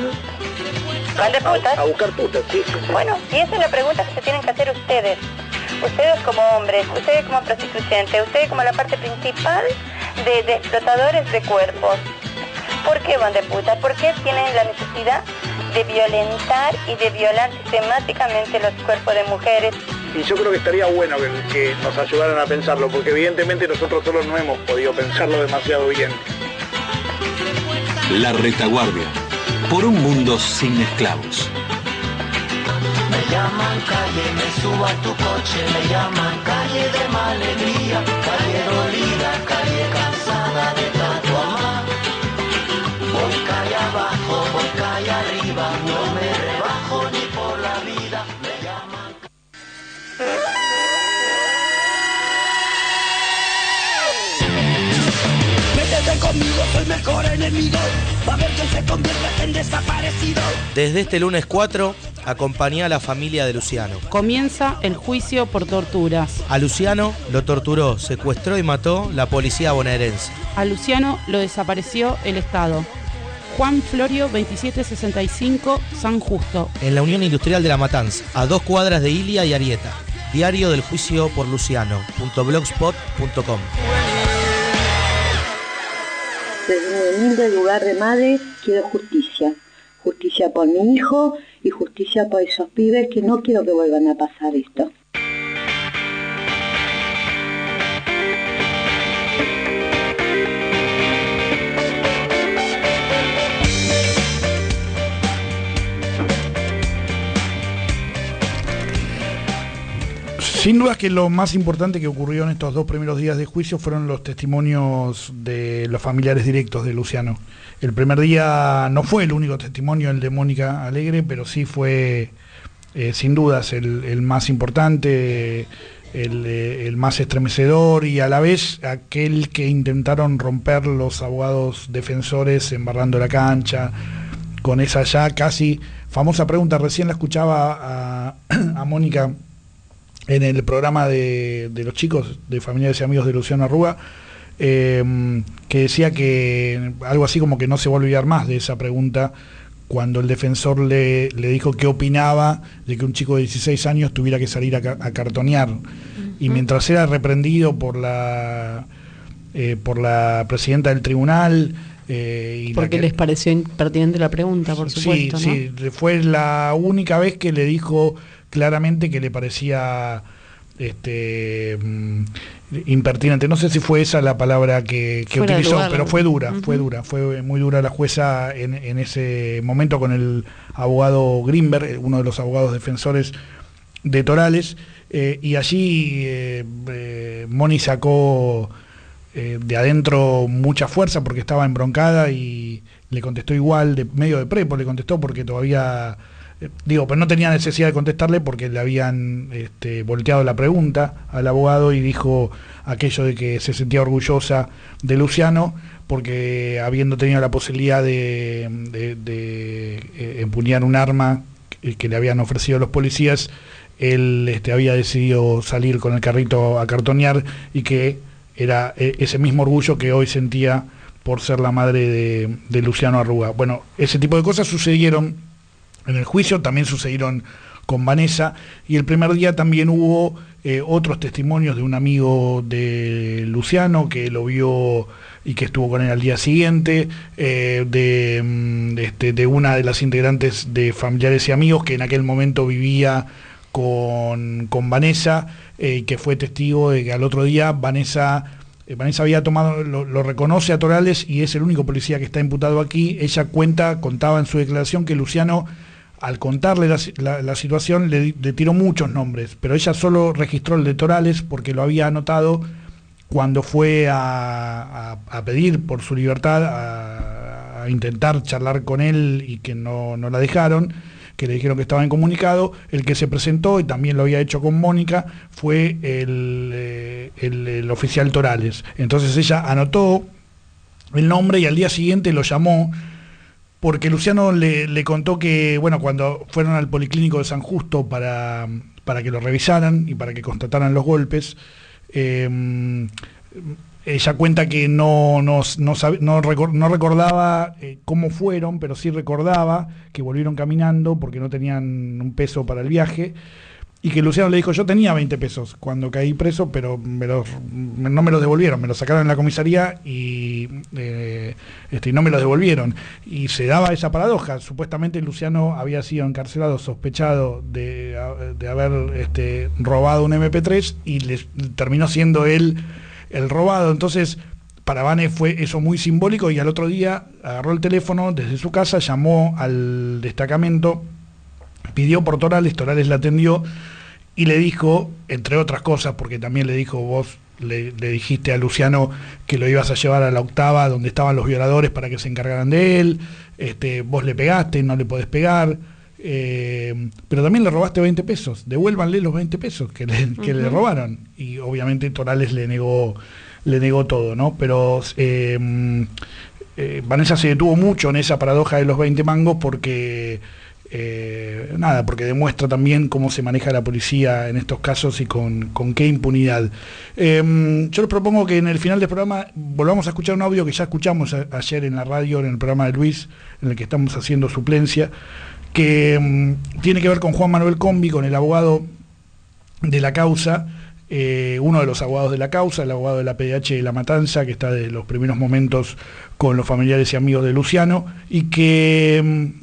a buscar putas? Sí. Bueno, y esa es la pregunta que se tienen que hacer ustedes. Ustedes como hombres, ustedes como prostituyentes, ustedes como la parte principal de explotadores de cuerpos. ¿Por qué van de putas? ¿Por qué tienen la necesidad de violentar y de violar sistemáticamente los cuerpos de mujeres? Y yo creo que estaría bueno que nos ayudaran a pensarlo, porque evidentemente nosotros solos no hemos podido pensarlo demasiado bien. La Retaguardia, por un mundo sin esclavos. Me llaman calle, me subo a tu coche, me llaman calle de mala alegría, calle dolida, calle cansada de tanto amar. Voy calle abajo, voy calle arriba, no me rebajo ni por la vida, me llaman. Métete conmigo, soy mejor enemigo, va a ver que se convierte en desaparecido. Desde este lunes 4, acompañá a la familia de Luciano. Comienza el juicio por torturas. A Luciano lo torturó, secuestró y mató la policía bonaerense. A Luciano lo desapareció el Estado. Juan Florio 2765, San Justo. En la Unión Industrial de La Matanza, a 2 cuadras de Ilia y Arieta. Diario del juicio por Luciano.blogspot.com. Desde mi humilde lugar de madre quiero justicia. Justicia por mi hijo y justicia por esos pibes que no quiero que vuelvan a pasar esto. Sin duda que lo más importante que ocurrió en estos 2 primeros días de juicio fueron los testimonios de los familiares directos de Luciano. El primer día no fue el único testimonio el de Mónica Alegre, pero sí fue sin dudas el más importante, el más estremecedor y a la vez aquel que intentaron romper los abogados defensores embarrando la cancha, con esa ya casi famosa pregunta. Recién la escuchaba a Mónica en el programa de los chicos de Familiares y Amigos de Luciano Arruga, que decía que algo así como que no se va a olvidar más de esa pregunta cuando el defensor le dijo qué opinaba de que un chico de 16 años tuviera que salir a cartonear. Y mientras era reprendido por la presidenta del tribunal, porque les pareció impertinente la pregunta, por supuesto. Sí, ¿no? Fue la única vez que le dijo claramente que le parecía impertinente. No sé si fue esa la palabra que utilizó, lugar, pero fue dura, fue muy dura la jueza en ese momento con el abogado Grimberg, uno de los abogados defensores de Torales, y allí Moni sacó de adentro mucha fuerza porque estaba embroncada y le contestó igual, medio de prepo le contestó porque todavía... pero no tenía necesidad de contestarle porque le habían volteado la pregunta al abogado y dijo aquello de que se sentía orgullosa de Luciano porque habiendo tenido la posibilidad de empuñar un arma que le habían ofrecido los policías, él había decidido salir con el carrito a cartonear y que era ese mismo orgullo que hoy sentía por ser la madre de Luciano Arruga. Bueno, ese tipo de cosas sucedieron en el juicio, también sucedieron Vanessa, y el primer día también hubo otros testimonios de un amigo de Luciano que lo vio y que estuvo con él al día siguiente, de una de las integrantes de Familiares y Amigos que en aquel momento vivía con Vanessa, que fue testigo de que al otro día Vanessa había tomado, lo reconoce a Torales y es el único policía que está imputado aquí. Ella contaba en su declaración que Luciano, al contarle la situación, le tiró muchos nombres, pero ella solo registró el de Torales porque lo había anotado cuando fue a pedir por su libertad, a intentar charlar con él y que no la dejaron, que le dijeron que estaba incomunicado. El que se presentó, y también lo había hecho con Mónica, fue el oficial Torales. Entonces ella anotó el nombre y al día siguiente lo llamó, porque Luciano le contó que, bueno, cuando fueron al Policlínico de San Justo para que lo revisaran y para que constataran los golpes, ella cuenta que no recordaba cómo fueron, pero sí recordaba que volvieron caminando porque no tenían un peso para el viaje, y que Luciano le dijo: yo tenía 20 pesos cuando caí preso, pero no me los devolvieron, me los sacaron en la comisaría y no me los devolvieron. Y se daba esa paradoja. Supuestamente Luciano había sido encarcelado sospechado de haber robado un MP3 y terminó siendo él el robado. Entonces para Vane fue eso muy simbólico, y al otro día agarró el teléfono desde su casa, llamó al destacamento, pidió por Torales la atendió y le dijo, entre otras cosas, porque también le dijo: vos le dijiste a Luciano que lo ibas a llevar a la octava donde estaban los violadores para que se encargaran de él, vos le pegaste, no le podés pegar, pero también le robaste 20 pesos, devuélvanle los 20 pesos que le robaron. Y obviamente Torales le negó todo, ¿no? Pero Vanessa se detuvo mucho en esa paradoja de los 20 mangos porque demuestra también cómo se maneja la policía en estos casos y con qué impunidad. Yo les propongo que en el final del programa volvamos a escuchar un audio que ya escuchamos ayer en la radio, en el programa de Luis, en el que estamos haciendo suplencia, que tiene que ver con Juan Manuel Combi, con el abogado de la causa, uno de los abogados de la causa, el abogado de la PDH de La Matanza, que está desde los primeros momentos con los familiares y amigos de Luciano, y que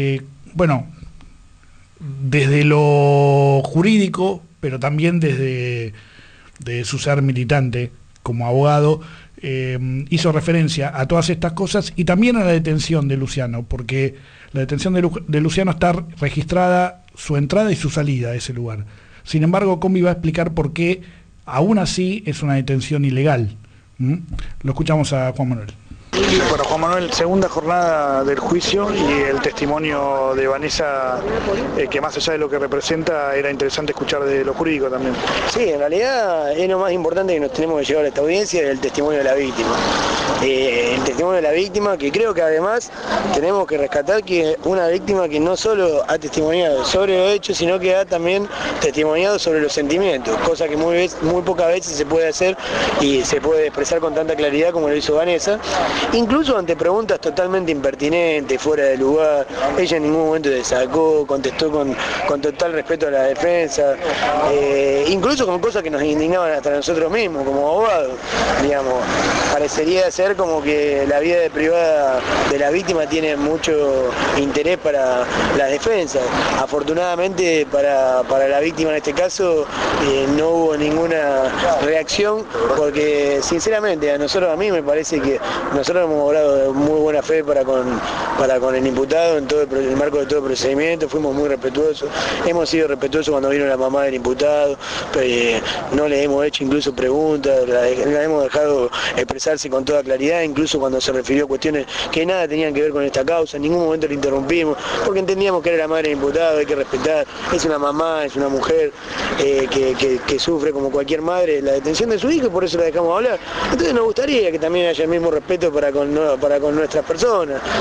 desde lo jurídico, pero también desde su ser militante como abogado, hizo referencia a todas estas cosas y también a la detención de Luciano, porque la detención de Luciano está registrada su entrada y su salida a ese lugar. Sin embargo, Combi va a explicar por qué aún así es una detención ilegal. Lo escuchamos a Juan Manuel. Bueno, Juan Manuel, segunda jornada del juicio y el testimonio de Vanessa, que más allá de lo que representa, era interesante escuchar de lo jurídico también. Sí, en realidad es lo más importante que nos tenemos que llevar a esta audiencia, es el testimonio de la víctima. El testimonio de la víctima, que creo que además tenemos que rescatar que una víctima que no solo ha testimoniado sobre los hechos, sino que ha también testimoniado sobre los sentimientos, cosa que muy pocas veces se puede hacer y se puede expresar con tanta claridad como lo hizo Vanessa. Incluso ante preguntas totalmente impertinentes, fuera de lugar, ella en ningún momento se sacó, contestó con total respeto a la defensa, incluso con cosas que nos indignaban hasta nosotros mismos como abogados, digamos. Parecería ser como que la vida privada de la víctima tiene mucho interés para las defensas. Afortunadamente para la víctima en este caso no hubo ninguna reacción, porque sinceramente a mí me parece que nosotros hemos obrado de muy buena fe para con el imputado en todo el marco de todo el procedimiento, fuimos muy respetuosos, hemos sido respetuosos cuando vino la mamá del imputado, no le hemos hecho incluso preguntas, la hemos dejado expresarse con toda claridad, incluso cuando se refirió a cuestiones que nada tenían que ver con esta causa, en ningún momento le interrumpimos, porque entendíamos que era la madre del imputado, hay que respetar, es una mamá, es una mujer que sufre como cualquier madre la detención de su hijo y por eso la dejamos hablar. Entonces nos gustaría que también haya el mismo respeto para con nuestras personas,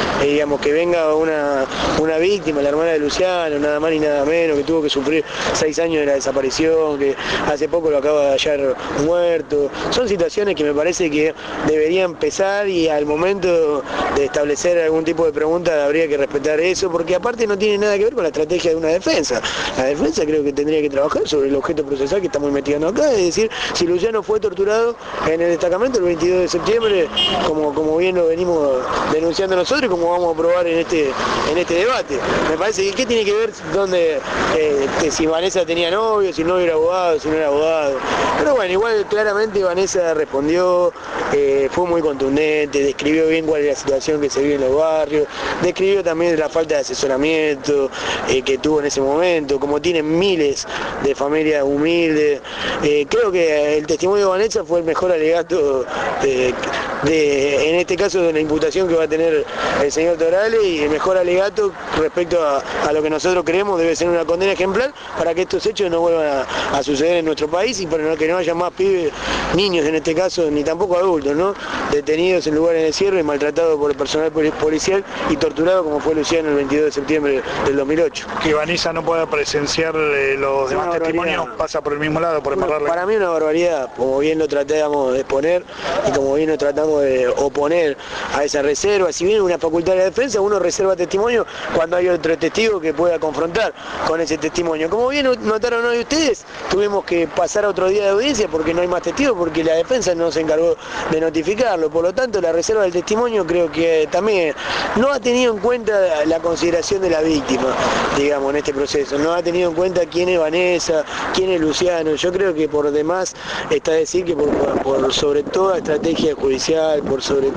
digamos, que venga una víctima, la hermana de Luciano, nada más ni nada menos, que tuvo que sufrir 6 años de la desaparición, que hace poco lo acaba de hallar muerto. Son situaciones que me parece que deberían pesar y al momento de establecer algún tipo de pregunta habría que respetar eso, porque aparte no tiene nada que ver con la estrategia de una defensa. La defensa creo que tendría que trabajar sobre el objeto procesal que estamos investigando acá, es decir, si Luciano fue torturado en el destacamento el 22 de septiembre, como bien lo venimos denunciando nosotros y como vamos a probar en este debate. Me parece que ¿qué tiene que ver si Vanessa tenía novio, si no era abogado, si no era abogado? Pero bueno, igual claramente Vanessa respondió, fue muy contundente, describió bien cuál es la situación que se vive en los barrios, describió también la falta de asesoramiento que tuvo en ese momento, como tienen miles de familias humildes. Creo que el testimonio de Vanessa fue el mejor alegato en este caso de la imputación que va a tener el señor Torales, y el mejor alegato respecto a lo que nosotros creemos debe ser una condena ejemplar para que estos hechos no vuelvan a suceder en nuestro país y para que no haya más pibes, niños en este caso, ni tampoco adultos, ¿no?, detenidos en lugares de encierro y maltratados por el personal policial y torturados como fue Luciano el 22 de septiembre del 2008. Que Vanessa no pueda presenciar los demás testimonios pasa por el mismo lado, por embarrarle. Para mí una barbaridad, como bien lo tratamos de exponer y como bien lo tratamos de oponer a esa reserva. Si bien una facultad de la defensa, uno reserva testimonio cuando hay otro testigo que pueda confrontar con ese testimonio. Como bien notaron hoy ustedes, tuvimos que pasar a otro día de audiencia porque no hay más testigos, porque la defensa no se encargó de notificarlo. Por lo tanto, la reserva del testimonio creo que también no ha tenido en cuenta la consideración de la víctima, digamos, en este proceso. No ha tenido en cuenta quién es Vanessa, quién es Luciano. Yo creo que por demás está decir que por sobre toda estrategia judicial, por sobre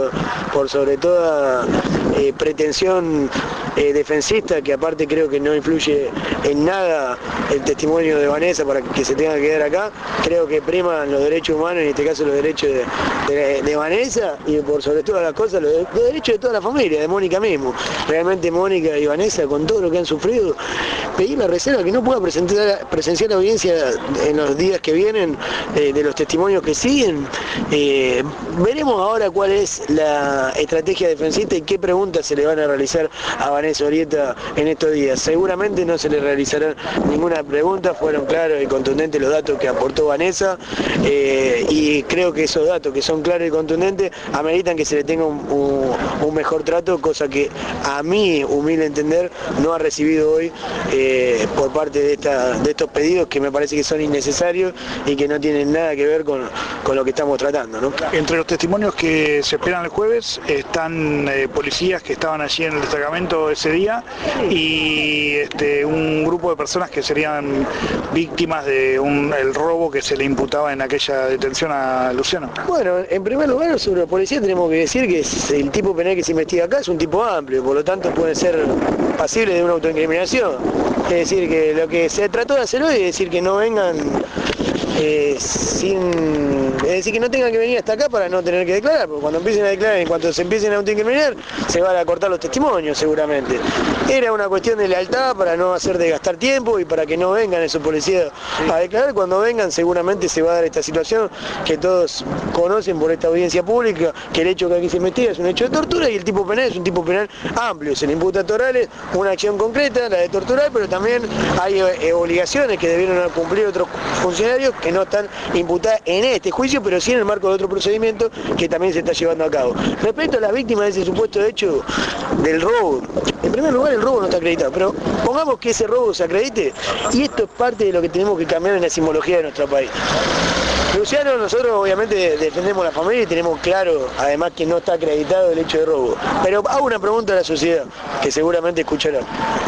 toda pretensión defensista, que aparte creo que no influye en nada el testimonio de Vanessa para que se tenga que quedar acá, creo que priman los derechos humanos, en este caso los derechos de Vanessa, y por sobre todas las cosas los derechos de toda la familia, de Mónica mismo. Realmente Mónica y Vanessa, con todo lo que han sufrido, pedir la reserva que no pueda presenciar la audiencia en los días que vienen, de los testimonios que siguen. Veremos ahora cuál es la estrategia defensista y qué preguntas se le van a realizar a Vanessa Orieta en estos días. Seguramente no se le realizará ninguna pregunta, fueron claros y contundentes los datos que aportó Vanessa, y creo que esos datos que son claros y contundentes ameritan que se le tenga un mejor trato, cosa que a mi humilde entender no ha recibido hoy por parte de estos pedidos que me parece que son innecesarios y que no tienen nada que ver con lo que estamos tratando, ¿no? Entre los testimonios que se esperan el jueves están policías que estaban allí en el destacamento ese día y un grupo de personas que serían víctimas de el robo que se le imputaba en aquella detención a Luciano. Bueno, en primer lugar, sobre la policía tenemos que decir que el tipo penal que se investiga acá es un tipo amplio, por lo tanto puede ser pasible de una autoincriminación. Es decir, que lo que se trató de hacer hoy es decir que no vengan es decir, que no tengan que venir hasta acá para no tener que declarar, porque cuando empiecen a declarar, en cuanto se empiecen a autoincriminar, se van a cortar los testimonios seguramente. Era una cuestión de lealtad para no hacer desgastar tiempo y para que no vengan esos policías a declarar. Cuando vengan seguramente se va a dar esta situación que todos conocen por esta audiencia pública, que el hecho que aquí se investiga es un hecho de tortura y el tipo penal es un tipo penal amplio. Se le imputa a Torales una acción concreta, la de torturar, pero también hay obligaciones que debieron cumplir otros funcionarios que no están imputadas en este juicio, pero sí en el marco de otro procedimiento que también se está llevando a cabo. Respecto a las víctimas de ese supuesto hecho del robo, en primer lugar el robo no está acreditado, pero pongamos que ese robo se acredite, y esto es parte de lo que tenemos que cambiar en la simbología de nuestro país. Luciano, nosotros obviamente defendemos a la familia y tenemos claro, además, que no está acreditado el hecho de robo. Pero hago una pregunta a la sociedad, que seguramente escucharán.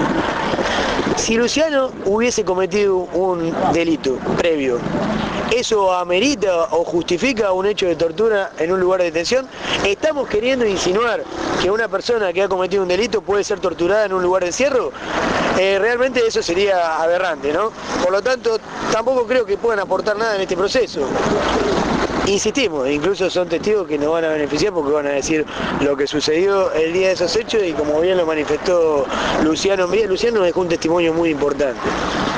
Si Luciano hubiese cometido un delito previo, ¿eso amerita o justifica un hecho de tortura en un lugar de detención? ¿Estamos queriendo insinuar que una persona que ha cometido un delito puede ser torturada en un lugar de encierro? Realmente eso sería aberrante, ¿no? Por lo tanto, tampoco creo que puedan aportar nada en este proceso. Insistimos, incluso son testigos que nos van a beneficiar porque van a decir lo que sucedió el día de esos hechos, y como bien lo manifestó Luciano, Luciano dejó un testimonio muy importante.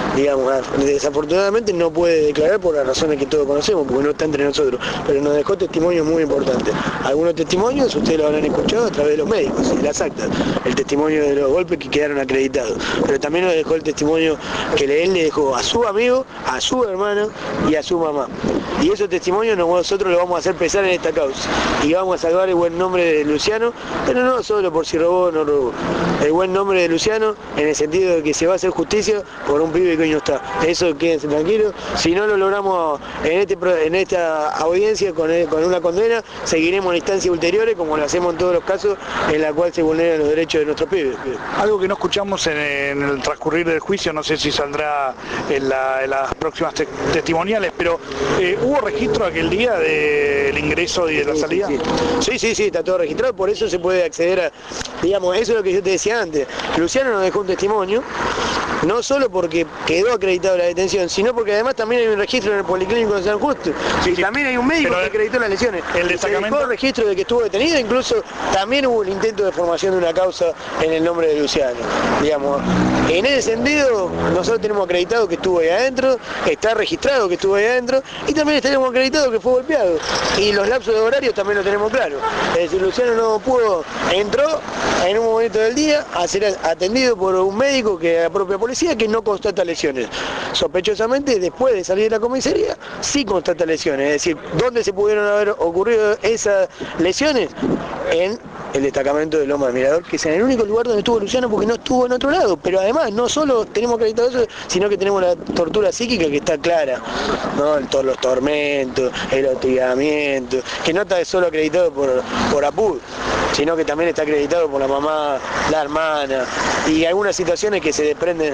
digamos, desafortunadamente no puede declarar por las razones que todos conocemos, porque no está entre nosotros, pero nos dejó testimonios muy importantes. Algunos testimonios ustedes lo habrán escuchado a través de los médicos y las actas, el testimonio de los golpes que quedaron acreditados, pero también nos dejó el testimonio que él le dejó a su amigo, a su hermano y a su mamá. Y esos testimonios nosotros los vamos a hacer pesar en esta causa y vamos a salvar el buen nombre de Luciano, pero no solo por si robó o no robó, el buen nombre de Luciano en el sentido de que se va a hacer justicia por un pibe que hoy no está. Eso quédense tranquilos. Si no lo logramos en esta audiencia con una condena, seguiremos en instancias ulteriores como lo hacemos en todos los casos en la cual se vulneran los derechos de nuestros pibes. Algo que no escuchamos en el transcurrir del juicio, no sé si saldrá en las próximas testimoniales, pero ¿hubo registro aquel día del ingreso y de la salida? Sí, está todo registrado, por eso se puede acceder a, digamos, eso es lo que yo te decía antes. Luciano nos dejó un testimonio, no solo porque quedó acreditado la detención, sino porque además también hay un registro en el Policlínico de San Justo, y también hay un médico que acreditó las lesiones. El destacamento. Se dejó el registro de que estuvo detenido, incluso también hubo el intento de formación de una causa en el nombre de Luciano. Digamos, en ese sentido, nosotros tenemos acreditado que estuvo ahí adentro, está registrado que estuvo ahí adentro, y también tenemos acreditado que fue golpeado. Y los lapsos de horarios también lo tenemos claro. Es decir, Luciano no pudo, entró en un momento del día a ser atendido por un médico que es la propia policía que no constata lesiones. Sospechosamente, después de salir de la comisaría, sí constata lesiones. Es decir, ¿dónde se pudieron haber ocurrido esas lesiones? En el destacamento de Loma del Mirador, que es en el único lugar donde estuvo Luciano porque no estuvo en otro lado. Pero además, no solo tenemos acreditado eso, sino que tenemos la tortura psíquica que está clara, ¿no? Los tormentos, el hostigamiento, que no está solo acreditado por APUD, sino que también está acreditado por la mamá, la hermana, y algunas situaciones que se desprenden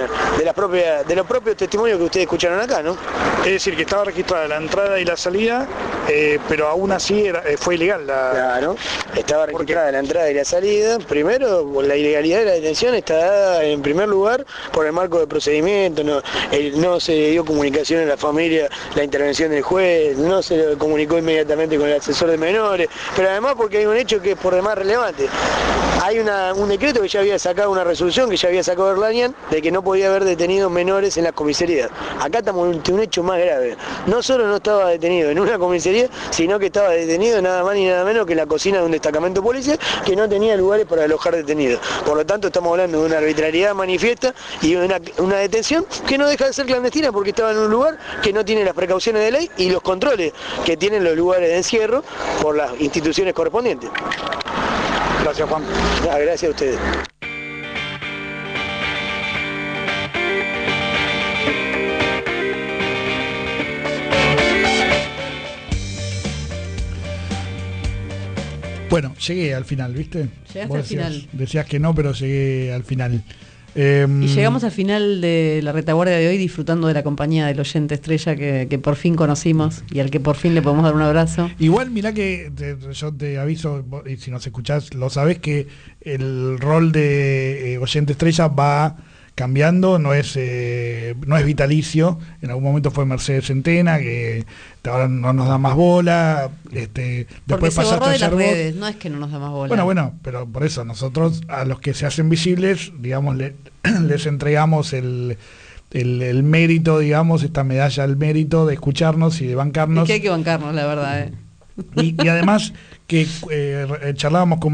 de los propios testimonios que ustedes escucharon acá, ¿no? Es decir, que estaba registrada la entrada y la salida, pero aún así fue ilegal. Claro, estaba registrada la entrada y la salida. Primero, la ilegalidad de la detención está dada en primer lugar por el marco de procedimiento, no se dio comunicación en la familia, la intervención del juez, no se comunicó inmediatamente con el asesor de menores, pero además porque hay un hecho que es por demás relevante. Hay un decreto que ya había sacado, una resolución que ya había sacado Erlanian, de que no podía haber detenidos menores en las comisarías. Acá estamos ante un hecho más grave. No solo no estaba detenido en una comisaría, sino que estaba detenido nada más ni nada menos que en la cocina de un destacamento policial que no tenía lugares para alojar detenidos. Por lo tanto, estamos hablando de una arbitrariedad manifiesta y una detención que no deja de ser clandestina porque estaba en un lugar que no tiene las precauciones de ley y los controles que tienen los lugares de encierro por las instituciones correspondientes. Gracias, Juan. Gracias a ustedes. Bueno, llegué al final, ¿viste? Llegaste al final. Decías que no, pero llegué al final. Y llegamos al final de la retaguardia de hoy disfrutando de la compañía del oyente estrella que por fin conocimos y al que por fin le podemos dar un abrazo. Igual mirá que yo te aviso, y si nos escuchás lo sabés, que el rol de oyente estrella va cambiando, no es vitalicio. En algún momento fue Mercedes Centena, que ahora no nos da más bola. Porque Después se borró de las vos. redes, no es que no nos da más bola. Bueno, pero por eso nosotros a los que se hacen visibles, digamos, les entregamos el mérito, digamos, esta medalla al mérito de escucharnos y de bancarnos. Es que hay que bancarnos, la verdad. Y además que charlábamos con